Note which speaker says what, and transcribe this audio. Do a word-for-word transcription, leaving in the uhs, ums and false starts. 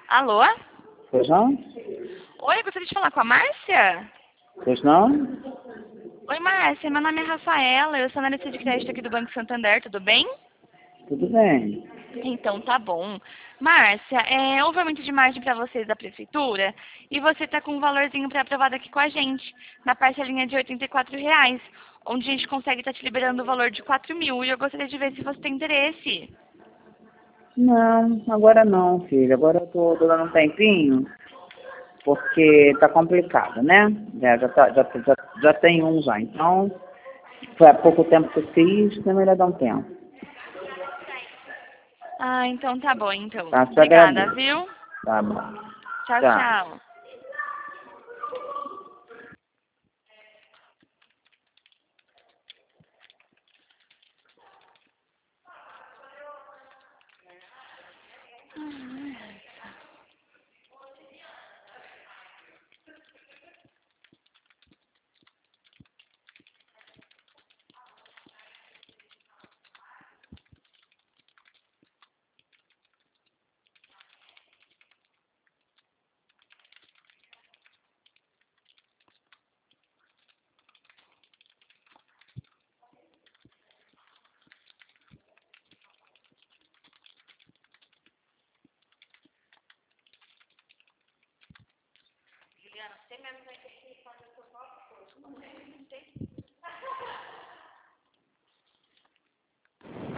Speaker 1: Alô?
Speaker 2: Pois não?
Speaker 1: Oi, eu gostaria de falar com a Márcia?
Speaker 2: Pois não?
Speaker 1: Oi, Márcia, meu nome é Rafaela, eu sou analista de crédito aqui do Banco Santander, tudo bem?
Speaker 2: Tudo bem.
Speaker 1: Então, tá bom. Márcia, é, houve aumento de margem para vocês da prefeitura e você está com um valorzinho pré-aprovado aqui com a gente, na parcelinha de oitenta e quatro reais, onde a gente consegue estar te liberando o valor de quatro mil e eu gostaria de ver se você tem interesse.
Speaker 2: Não, agora não, filha. Agora eu tô, tô dando um tempinho, porque tá complicado, né? Já, já, tá, já, já, já tem um já. Então, foi há pouco tempo que eu fiz, então é melhor dar um tempo.
Speaker 1: Ah, então tá bom, então.
Speaker 2: Tá? Te
Speaker 1: Obrigada,
Speaker 2: agradeço.
Speaker 1: viu?
Speaker 2: Tá bom.
Speaker 1: Tchau,
Speaker 2: Tchau.
Speaker 1: tchau. Juliana, você mesmo vai ter que fazer o seu próprio curso.